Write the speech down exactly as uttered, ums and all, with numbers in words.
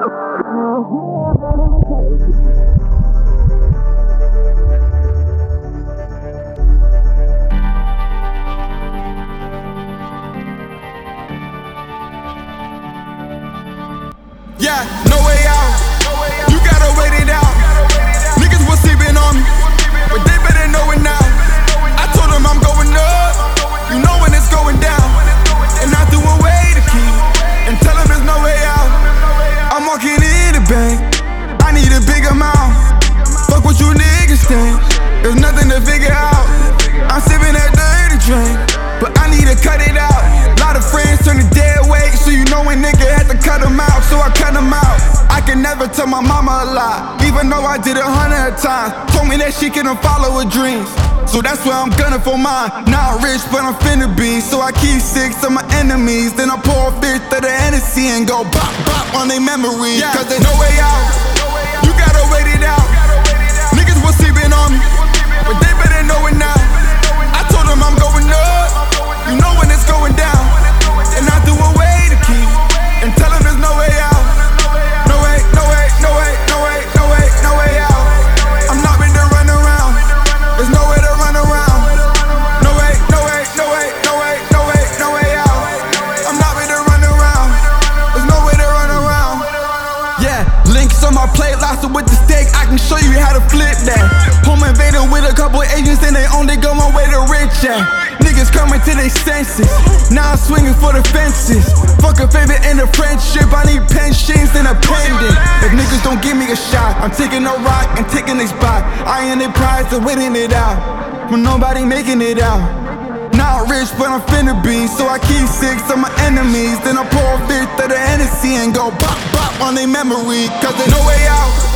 Yeah, no way out. You gotta wait it out. Niggas was sleeping on me, but they better know it now. I told them I'm going up. You know when it's going down. And I threw away the key and tell them there's no way out. I'm walking in the bank. I need a big amount. Fuck what you niggas think. There's nothing to figure out. I'm sipping that dirty drink, but I need to cut it out. Lot of friends turn to dead weight, so you know a nigga had to cut them out. So I cut them out. I can never tell my mama a lie, even though I did a hundred times. Told me that she couldn't follow her dreams, so that's where I'm gunning for mine. Not rich, but I'm finna be, so I keep six of my enemies. Then I pour a fifth of the Hennessy and go bop, bop on their memories. Yeah. Cause there's no way out. You gotta wait it out. Niggas was sleeping on me, but they better know it now. I told them I'm going up. You know when it's going down. And I threw away the key and tell them there's no way out. No way, no way, no way, no way, no way, no way out. I'm not meant to run around. There's no way to run around. No way, no way, no way, no way, no way, no way out. I'm not meant to run around. There's no way to run around. Yeah, links on my plate, lobster with the steak. I can show you how to flip that. Home invader with a couple agents and they only go my way to rich at. Niggas coming to their senses. Now I'm swinging for the fences. Fuck a favor in a friendship. I need pensions and a pendant. If niggas don't give me a shot, I'm taking a rock and taking a spot. I ain't the prize of winning it out, but nobody making it out. Not rich, but I'm finna be, so I keep six of my enemies. Then I pour a fifth of the Hennessy and go bop, bop on their memory. Cause there's no way out.